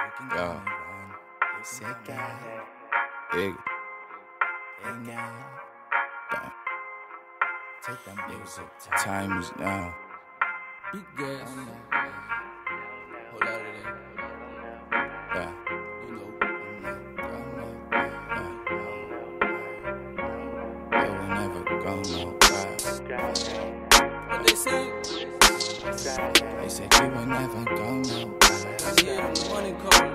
Yo. Big. Time is now. Big gas. Whole lot of that. Yeah. You know. Yeah, we never go nowhere. What they say? They said you will never go nowhere. Yeah, money calling.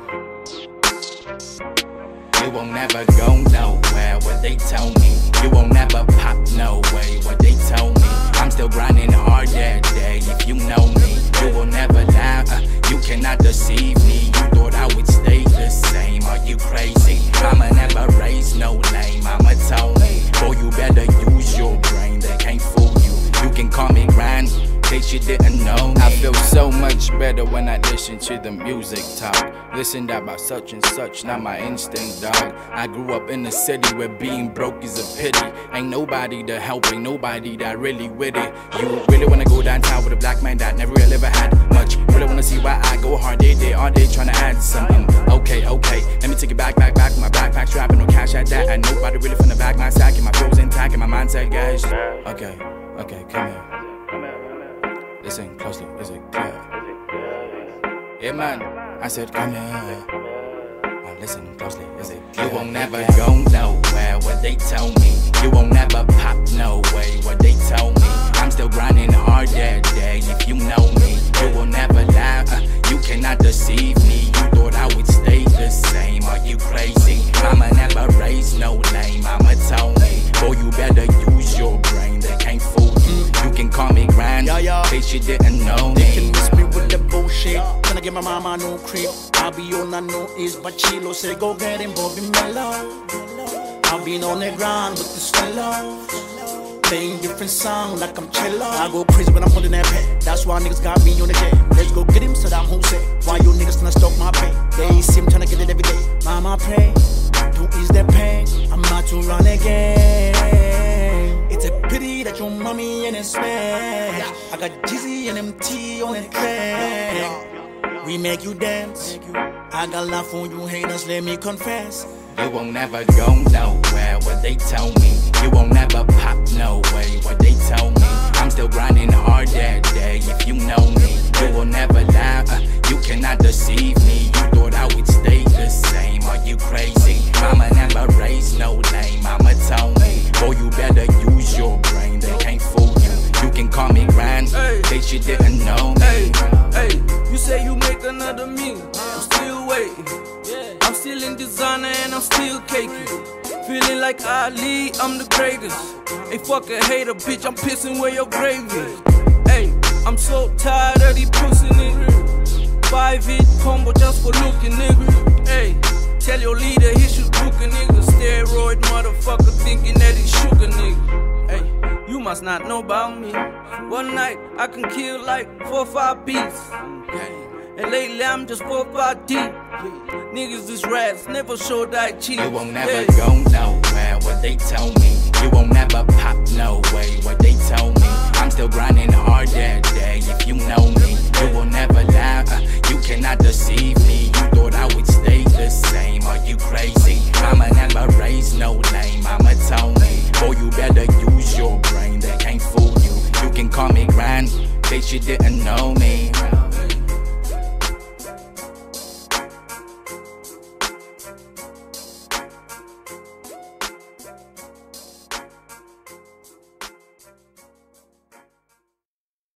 You won't never go nowhere, what they tell me. You won't never pop no way, what they tell me. I'm still grinding hard that day, if you know me. You will never lie, you cannot deceive me. You thought I would stay the same, are you crazy? I'ma never raise no lame, I'ma tell me. Boy, you better use your brain, they can't fool you. You can call me grind, case you didn't know me. I feel so much better when I listen to the music talk. Listen about such and such, not my instinct, dog. I grew up in a city where being broke is a pity. Ain't nobody to help, ain't nobody that really with it. You really wanna go downtown with a black man that never really ever had much. Really wanna see why I go hard, they tryna add something. Okay, let me take it back, my backpack strapping, no cash at that. And nobody really finna back my sack, and my flows intact, and my mindset, guys. Okay, come here. Listen closely, is it clear? Yeah, man, I said come here. Now listen closely, is it clear? You won't never go nowhere, what they tell me. You won't never pop no way, what they tell me. I'm still grinding hard that day, if you know me. You will never lie, you cannot deceive me. You thought I would stay the same, are you crazy? I'ma never raise no lame, I'ma tell me. Boy, you better use your brain, they can't fool you. You can call me grind, in case you didn't know me. They can miss me with the bullshit. Tryna get my mama no crib. I'll be on, I know is Bachilo. Say go get him, Bobby Mello. I've been on the ground with the swallow. Playing different songs like I'm cello. I go crazy when I'm holding that pay. That's why niggas got me on the jet. Let's go get him, Saddam Hussein. Why you niggas tryna stalk my pay? They see him tryna get it every day. Mama pray to ease the pain. I'm not to run again. It's a pity that your mommy in a smash. I got Jizzy and MT on the track. We make you dance. I got love for you haters, let me confess. You won't never go nowhere, what they tell me. You won't never pop no way, what they tell me. I'm still grinding hard that day, if you know me. You will never lie, you cannot deceive me. You thought I would stay the same, are you crazy? I'ma never raise no lame, I'ma tell me. Boy, you better use your brain, they can't fool you. You can call me grind, in case you didn't know me. Hey, you say you make another me, I'm still waiting. I'm still in designer and I'm still caking. Feeling like Ali, I'm the greatest. Hey, fuck a hater, bitch, I'm pissing where your grave is. Hey, I'm so tired of these pussy niggas. 5-hit combo just for looking, nigga. Hey, tell your leader he should book a nigga. Steroid motherfucker thinking that he shook a nigga. Hey, you must not know about me. One night I can kill like 4 or 5 beats. And lately I'm just 4 or 5 deep. Niggas is rats, never show that cheap. You won't never go nowhere, what they tell me. You won't never pop no way, what they tell me. I'm still grinding hard that day, if you know me. You will never